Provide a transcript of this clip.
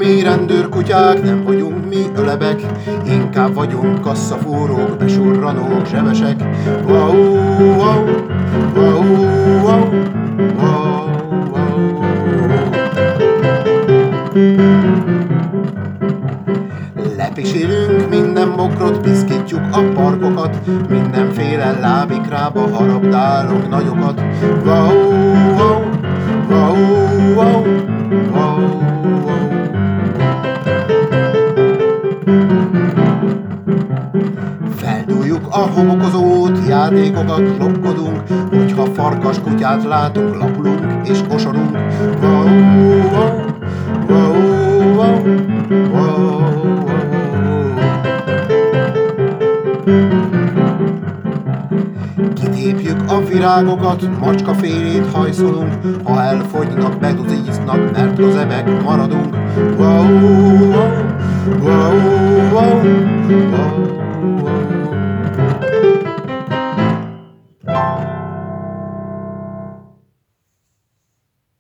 mi rendőrkutyák, nem vagyunk mi ölebek, inkább vagyunk kasszafúrók, besurranók, zsebesek. Wow, wow, wow, wow, wow, wow. Lepisélünk minden bokrot, piszkítjuk a parkokat, mindenféle lábikrába harabdálunk nagyokat. Wow, wow, wow, wow, wow, wow. Feldújjuk a homokozót, játékokat lopkodunk, hogyha farkas kutyát látunk, lapulunk és kosorunk. Wow, wow, wow, wow, wow. Kitépjük a virágokat, macskafélét hajszolunk, ha elfogynak, beduzíznak, mert rozebek maradunk. Wow, wow, wow, wow, wow, wow.